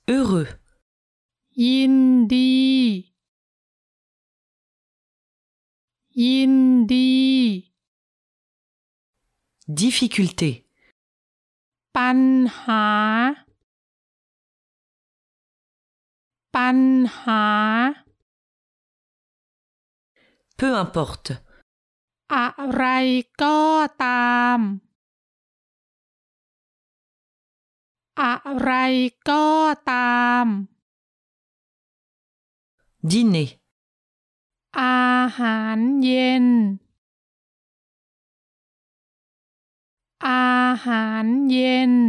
heureux, ยินดียินดี difficulté, ปัญหาปัญหา peu importe, อะไรก็ตามอะไรก็ตาม dîner, อาหารเย็นอาหารเย็น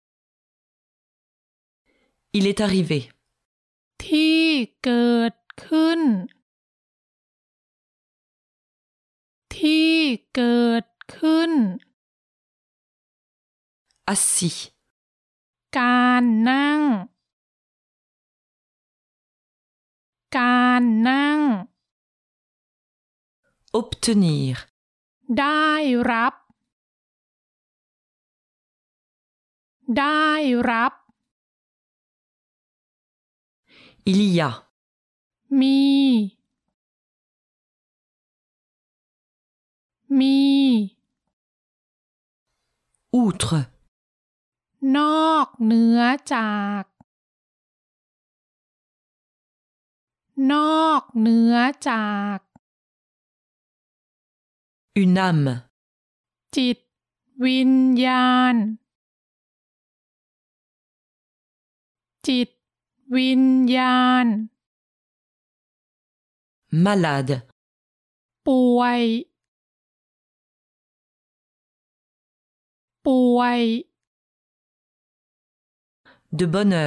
il est arrivé, ที่เกิดขึ้นที่เกิดขึ้น assis, การนั่งการนั่ง obtenir, ได้รับได้รับ il y a, มีมี outre, นอกเหนือจากนอกเหนือจาก une âme, จิตวิญญาณจิตวิญญาณ malade, ป่วยป่วย de bonne heure.